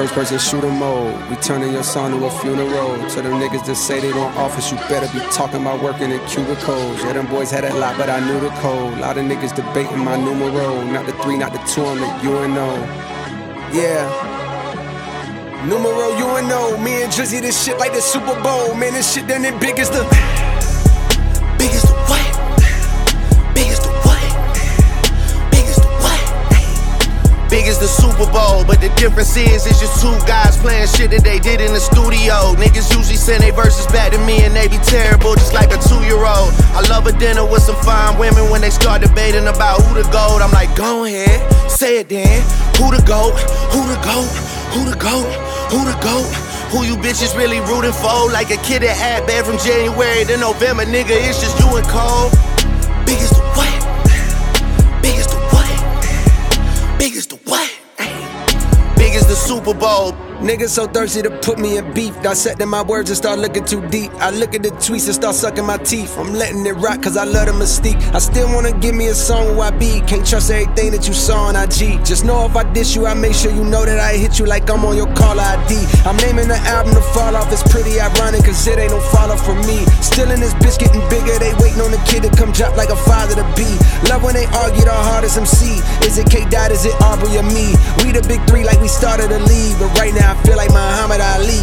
first person shooter mode. We turning your song to a funeral. To them niggas that say they don't office, you better be talking about working in cubicles. Yeah, them boys had that lot, but I knew the code. Lot of niggas debating my numero. Not the 3, not the 2, I'm the UNO. Yeah. Numero UNO. Me and Drizzy, this shit like the Super Bowl. Man, this shit done it big as the... Big as the what? Big as the what? Big as the what? Big as the Super Bowl, but the difference is it's just two guys playing shit that they did in the studio. Niggas usually send their verses back to me and they be terrible, just like a 2-year-old. I love a dinner with some fine women when they start debating about who the GOAT. I'm like, go ahead, say it then. Who the GOAT? Who the GOAT? Who the GOAT? Who the GOAT? Who you bitches really rooting for? Like a kid that had bad from January to November, nigga, it's just you and Cole. Big as the what? Big as the what? Big as the what? Big as the Super Bowl. Niggas so thirsty to put me in beef. Dissecting my words and start looking too deep. I look at the tweets and start sucking my teeth. I'm letting it rock cause I love the mystique. I still wanna give me a song where I be. Can't trust everything that you saw on IG. Just know if I diss you, I make sure you know that I hit you like I'm on your caller ID. I'm naming the album to fall off. It's pretty ironic cause it ain't no fall off for me. Still in this bitch getting bigger. They waiting on the kid to come drop like a father to be. Love when they argue the hardest MC. Is it K-Dot, is it Aubrey or me? We the big 3 like we started a league. But right now I feel like Muhammad Ali.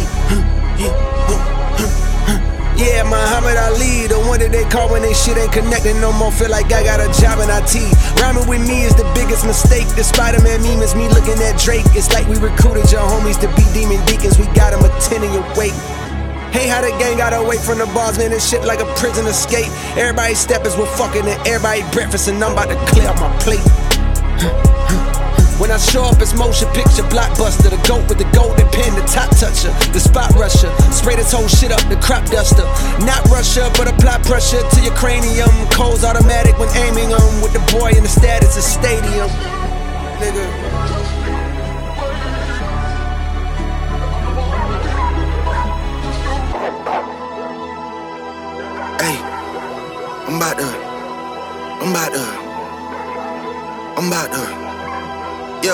Yeah, Muhammad Ali, the one that they call when they shit ain't connecting no more. Feel like I got a job in IT. Rhyming with me is the biggest mistake. The Spider-Man meme is me looking at Drake. It's like we recruited your homies to be demon deacons. We got them attending your wake. Hey, how the gang got away from the bars, man, this shit like a prison escape. Everybody steppers with fucking and everybody breakfast, and I'm about to clear up my plate. When I show up, it's motion picture blockbuster. The GOAT with the golden pen, the top toucher, the spot rusher. Spray this whole shit up, the crop duster. Not Russia, but apply pressure to your cranium. Cold's automatic when aiming on. With the boy in the status of stadium. Nigga. Hey, I'm about to. Yo,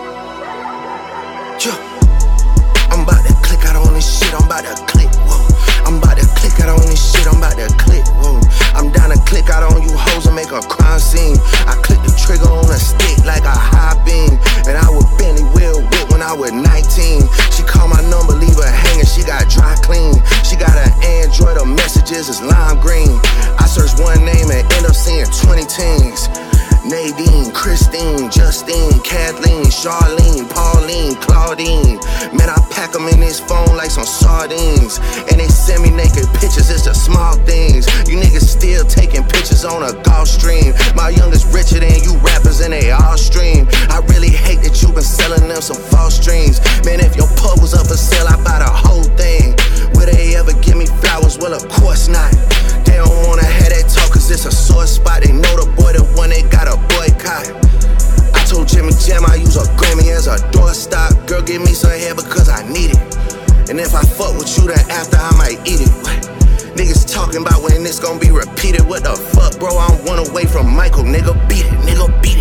I'm about to click out on this shit, I'm about to click, whoa. I'm about to click out on this shit, I'm about to click, whoa. I'm down to click out on you hoes and make a crime scene. I click the trigger on a stick like a high beam. And I would Benny Will whip when I was 19. She called my number, leave her hanging, she got dry clean. She got an Android, her messages is lime green. I search one name and end up seeing 20 teens. Nadine, Christine, Justine, Kathleen, Charlene, Pauline, Claudine. Man, I pack them in this phone like some sardines. And they send me naked pictures, it's the small things. You niggas still taking pictures on a golf stream. My youngest richer than you rappers and they all stream. I really hate that you been selling them some false dreams. Man, if your pub was up for sale, I buy the whole thing. Will they ever give me flowers? Well, of course not. They don't wanna have that talk cause it's a sore spot. They know the boy, the one they got a boycott. I told Jimmy Jam I use a Grammy as a doorstop. Girl, give me some hair because I need it. And if I fuck with you, then after I might eat it. Niggas talking about when this gon' be repeated. What the fuck, bro? I'm one away from Michael, nigga. Beat it, nigga, beat it.